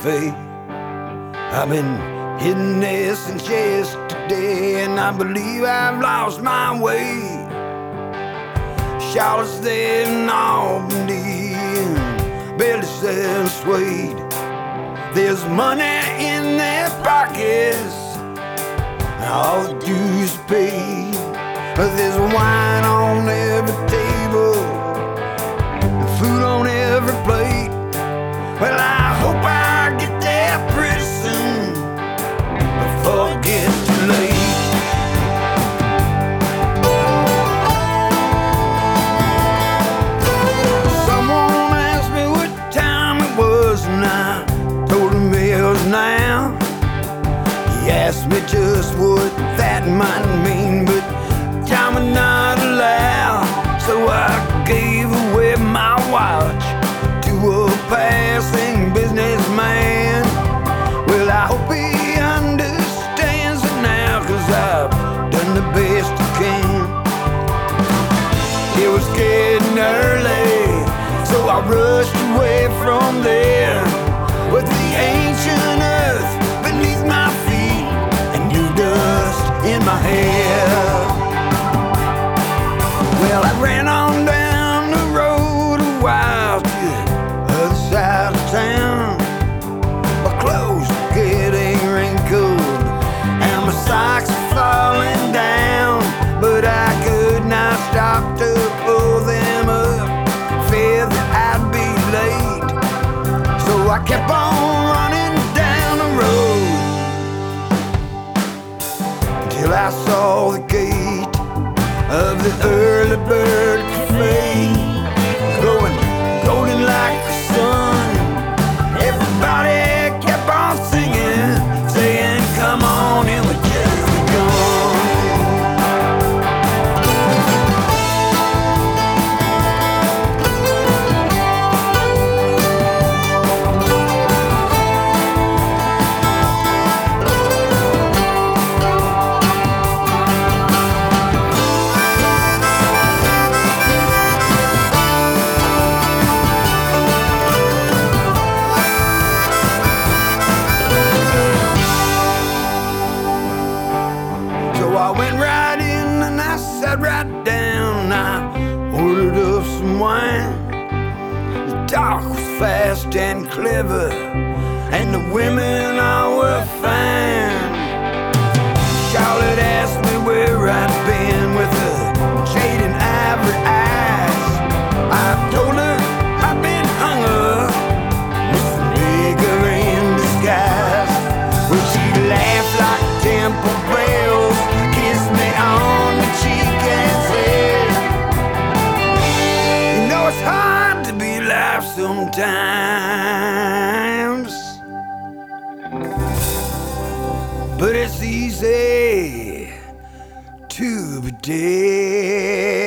fate. I've been hitting this since yesterday, and I believe I've lost my way. Charlotte's there in Albany, and Billy said Suede. There's money in their pockets, and all the dues paid. There's wine on every table, and food on every plate. Well, I hope I get there pretty soon before it gets too late. Someone asked me what time it was, and I told him it was now. He asked me just what that might mean, but time would not allow. So I gave away my watch to a passing businessman. Well, I hope he understands it now, 'cause I've done the best I can. It was getting early, so I rushed away from there, with the ancient earth beneath my feet and new dust in my hair. Well, I ran on down the road a while to the other side of town. My clothes were getting wrinkled and my socks were falling down, but I could not stop to pull them up, fear that I'd be late. So I kept on running down the road until I saw the gate of the Early Bird Cafe, glowing golden like the sun. Everybody kept on singing, saying, "Come on in, we just begun." I went right in and I sat right down. I ordered up some wine. The talk was fast and clever, and the women all were fine. Charlotte asked me where I'd been with her jade and ivory eyes. I told her I'd been hung up with some nigger in disguise. Well, she laughed like temple bells, kissed me on the cheek and said, "You know it's hard to be alive sometimes, but it's easy to be dead."